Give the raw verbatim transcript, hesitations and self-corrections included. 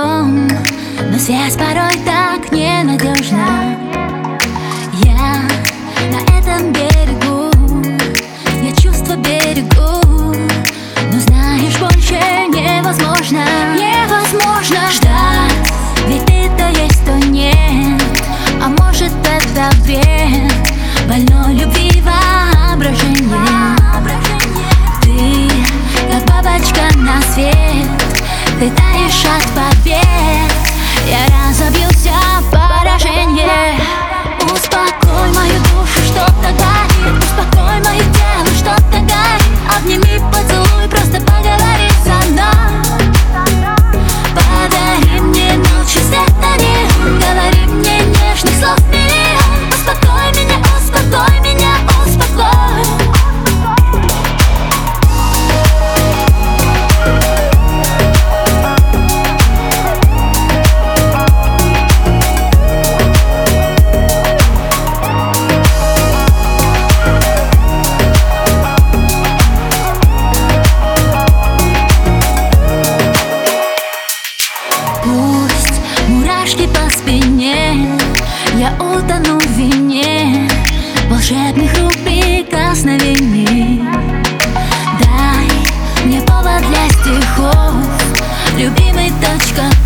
языком, но связь порой так ненадежна. Я на этом берегу, я чувства берегу, но знаешь, больше невозможно. Невозможно ждать, ведь ты то есть, то нет. А может, это бред больной любви воображения. Ты как бабочка на свет, ты таешь от побед. Я разобьюсь об поражение. Успокой мою душу, что-то горит. Успокой мое тело, что-то горит. Обними, поцелуй, просто поговори со мной. Подари мне ночью света не говори мне нежных слов миллион. Успокой меня, успокой меня, успокой. Пусть мурашки по спине, я утону в вине волшебных рук прикосновений. Дай мне повод для стихов, любимый, точка.